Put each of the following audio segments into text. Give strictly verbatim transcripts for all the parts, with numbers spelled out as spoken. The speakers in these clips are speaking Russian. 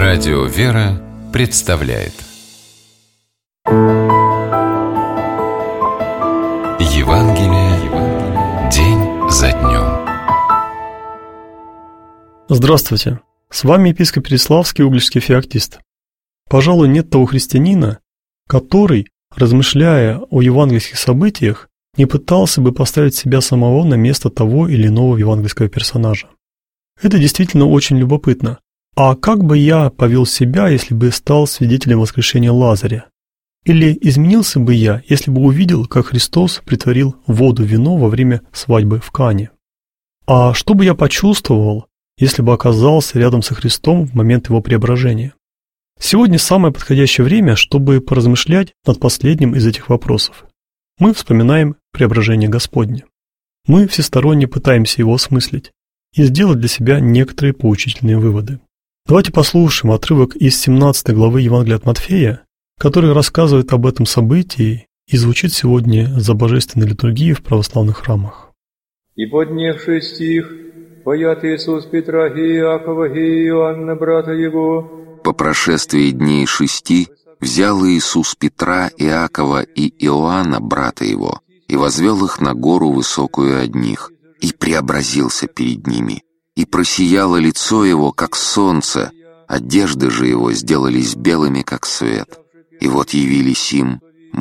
Радио «Вера» представляет Евангелие день за днем. Здравствуйте! С вами епископ Переславский, Угличский феоктист. Пожалуй, нет того христианина, который, размышляя о евангельских событиях, не пытался бы поставить себя самого на место того или иного евангельского персонажа. Это действительно очень любопытно. А как бы я повел себя, если бы стал свидетелем воскрешения Лазаря? Или изменился бы я, если бы увидел, как Христос притворил воду в вино во время свадьбы в Кане? А что бы я почувствовал, если бы оказался рядом со Христом в момент его преображения? Сегодня самое подходящее время, чтобы поразмышлять над последним из этих вопросов. Мы вспоминаем преображение Господне. Мы всесторонне пытаемся его осмыслить и сделать для себя некоторые поучительные выводы. Давайте послушаем отрывок из семнадцатой главы Евангелия от Матфея, который рассказывает об этом событии и звучит сегодня за божественной литургией в православных храмах. «И поднявший стих, поят Иисус Петра и Иакова и Иоанна, брата его». По прошествии дней шести взял Иисус Петра, Иакова и Иоанна, брата его, и возвел их на гору высокую одних, и преобразился перед ними. И просияло лицо его, как солнце, одежды же его сделались белыми, как свет. И вот явились им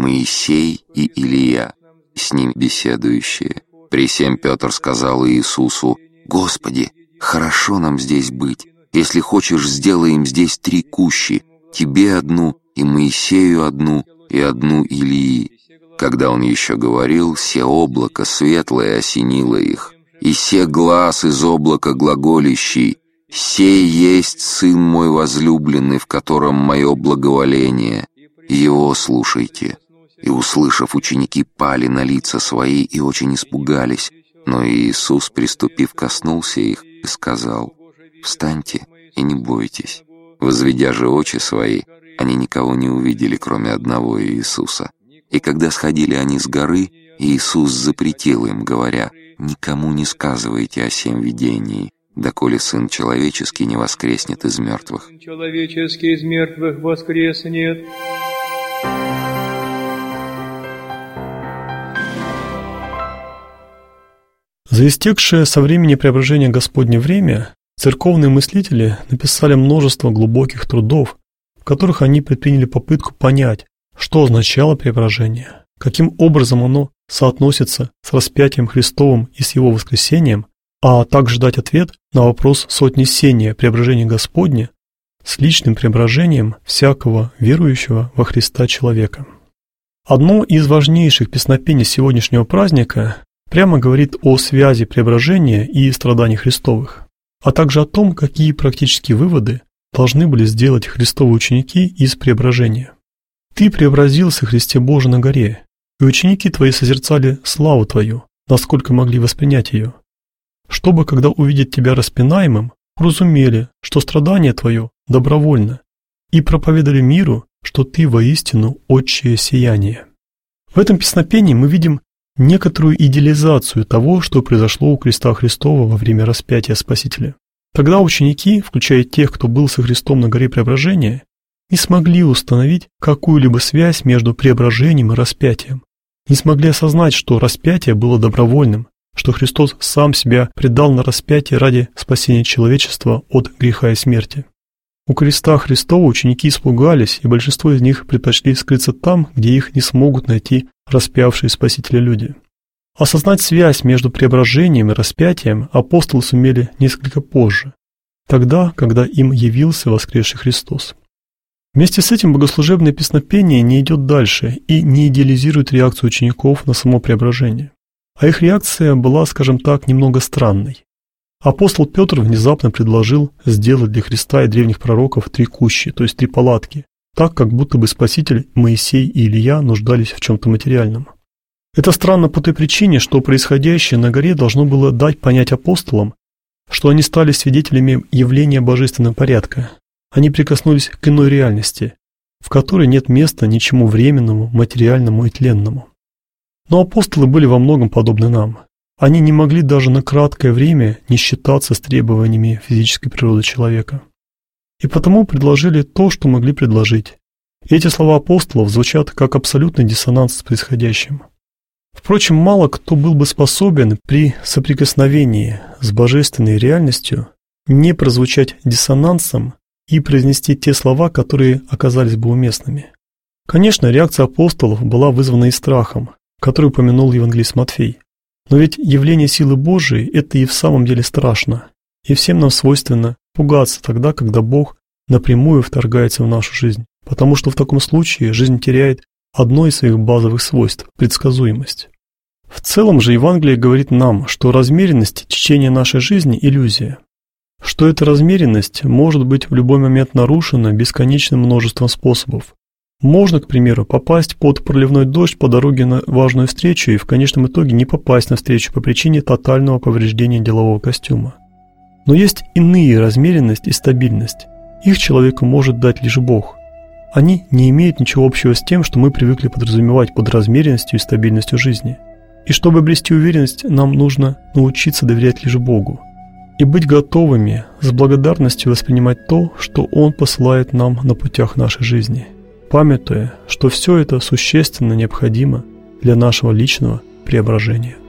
Моисей и Илия, с ним беседующие. Присем Петр сказал Иисусу: «Господи, хорошо нам здесь быть. Если хочешь, сделаем здесь три кущи, тебе одну, и Моисею одну, и одну Илии». Когда он еще говорил, се облако светлое осенило их. И се глас из облака глаголящий: «Сей есть Сын мой возлюбленный, в котором мое благоволение. Его слушайте». И, услышав, ученики пали на лица свои и очень испугались. Но Иисус, приступив, коснулся их и сказал: «Встаньте и не бойтесь». Возведя же очи свои, они никого не увидели, кроме одного Иисуса. И когда сходили они с горы, Иисус запретил им, говоря: «Никому не сказывайте о сем видении, доколе Сын Человеческий не воскреснет из мертвых». Человеческий из мертвых воскреснет. За истекшее со времени преображения Господне время церковные мыслители написали множество глубоких трудов, в которых они предприняли попытку понять, что означало преображение, каким образом оно соотносится с распятием Христовым и с Его воскресением, а также дать ответ на вопрос соотнесения преображения Господня с личным преображением всякого верующего во Христа человека. Одно из важнейших песнопений сегодняшнего праздника прямо говорит о связи преображения и страданий Христовых, а также о том, какие практические выводы должны были сделать Христовы ученики из преображения. «Ты преобразился, Христе Божий, на горе, и ученики твои созерцали славу твою, насколько могли воспринять ее, чтобы, когда увидят тебя распинаемым, уразумели, что страдание твое добровольно, и проповедали миру, что ты воистину отчее сияние». В этом песнопении мы видим некоторую идеализацию того, что произошло у креста Христова во время распятия Спасителя. Тогда ученики, включая тех, кто был со Христом на горе преображения, не смогли установить какую-либо связь между преображением и распятием, не смогли осознать, что распятие было добровольным, что Христос сам себя предал на распятие ради спасения человечества от греха и смерти. У креста Христова ученики испугались, и большинство из них предпочли скрыться там, где их не смогут найти распявшие Спасителя люди. Осознать связь между преображением и распятием апостолы сумели несколько позже, тогда, когда им явился воскресший Христос. Вместе с этим богослужебное песнопение не идет дальше и не идеализирует реакцию учеников на само преображение. А их реакция была, скажем так, немного странной. Апостол Петр внезапно предложил сделать для Христа и древних пророков три кущи, то есть три палатки, так, как будто бы Спаситель, Моисей и Илия нуждались в чем-то материальном. Это странно по той причине, что происходящее на горе должно было дать понять апостолам, что они стали свидетелями явления божественного порядка. Они прикоснулись к иной реальности, в которой нет места ничему временному, материальному и тленному. Но апостолы были во многом подобны нам. Они не могли даже на краткое время не считаться с требованиями физической природы человека. и потому предложили то, что могли предложить. Эти слова апостолов звучат как абсолютный диссонанс с происходящим. Впрочем, мало кто был бы способен при соприкосновении с божественной реальностью не прозвучать диссонансом и произнести те слова, которые оказались бы уместными. Конечно, реакция апостолов была вызвана и страхом, который упомянул евангелист Матфей. Но ведь явление силы Божией – это и в самом деле страшно, и всем нам свойственно пугаться тогда, когда Бог напрямую вторгается в нашу жизнь, потому что в таком случае жизнь теряет одно из своих базовых свойств – предсказуемость. В целом же Евангелие говорит нам, что размеренность течения нашей жизни – иллюзия, что эта размеренность может быть в любой момент нарушена бесконечным множеством способов. Можно, к примеру, попасть под проливной дождь по дороге на важную встречу и в конечном итоге не попасть на встречу по причине тотального повреждения делового костюма. Но есть иные размеренность и стабильность. Их человеку может дать лишь Бог. Они не имеют ничего общего с тем, что мы привыкли подразумевать под размеренностью и стабильностью жизни. И чтобы обрести уверенность, нам нужно научиться доверять лишь Богу и быть готовыми с благодарностью воспринимать то, что Он посылает нам на путях нашей жизни, памятуя, что все это существенно необходимо для нашего личного преображения.